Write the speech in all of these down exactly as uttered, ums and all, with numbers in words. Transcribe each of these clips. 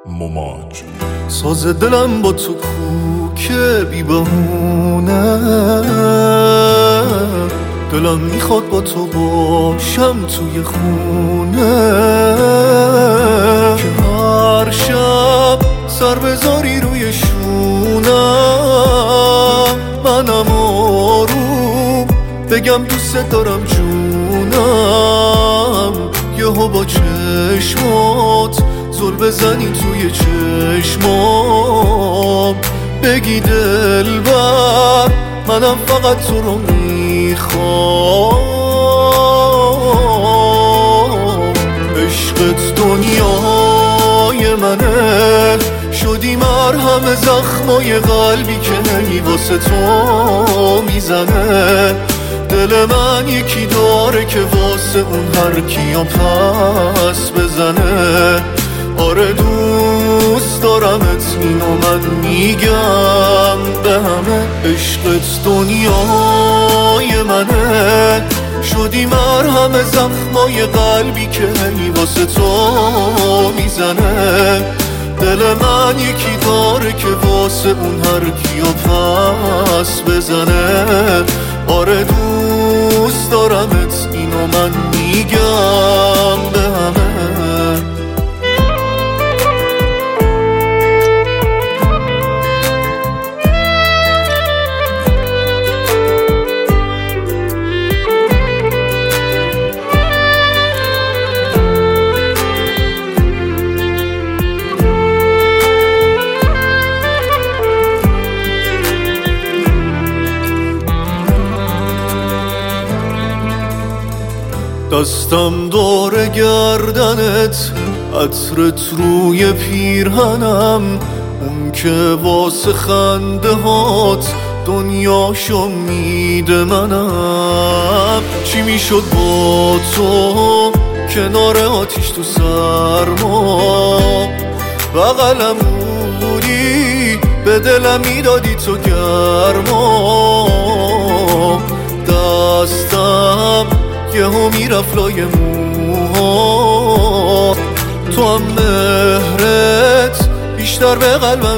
مماج ساز دلم با تو کوکه بی بهونه، دلم میخواد با تو باشم توی خونه، که هر شب سر بذاری روی شونم، منم آروم بگم دوست دارم جونم، یهو با چشمات زل بزنی توی چشمام، بگی دلبر منم فقط تو رو میخوام. عشقت دنیای منه، شدی مرهم زخمای قلبی که هی واسه تو میزنه، دل من یکی داره که واسه اون هر کیو پس بزنه. آره دوست دارمت، اینو من میگم به همه. عشقت دنیای منه، شدی مرهم زخمای قلبی که هی واسه تو میزنه، دل من یکی داره که واسه اون هر کیو پس بزنه. آره دوست دارمت، اینو من میگم به همه. دستم دور گردنت، عطرت روی پیرهنم، اون که واسه خنده هات دنیاشو میده منم. چی میشد با تو کنار آتیش تو سرما، بغلم بودی به دلم میدادی تو گرما، دستم یهو میرفت لای موها، تو هم مهرت بیشتر به قلبم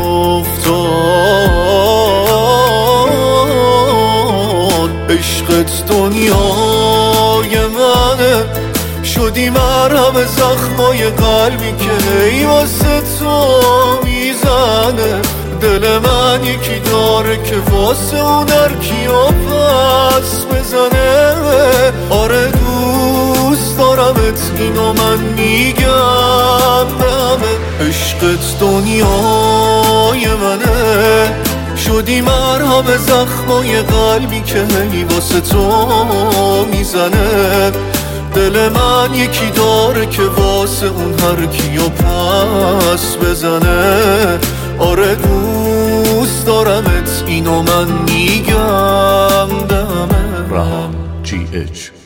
میافتاد. عشقت دنیای منه، شدی مرهم زخمای قلبی که ای واسه تو میزنه، دل من یکی داره که واسه اون هر کیو پس بزنه. آره دوست دارمت، اینو من میگم به همه. عشقت دنیای منه، شدی مرهم زخمای قلبی که هی واسه تو میزنه، دل من یکی داره که واسه اون هر کیو پس بزنه. آره دوست دارمت، اینو من میگم به همه. رهان جی اچ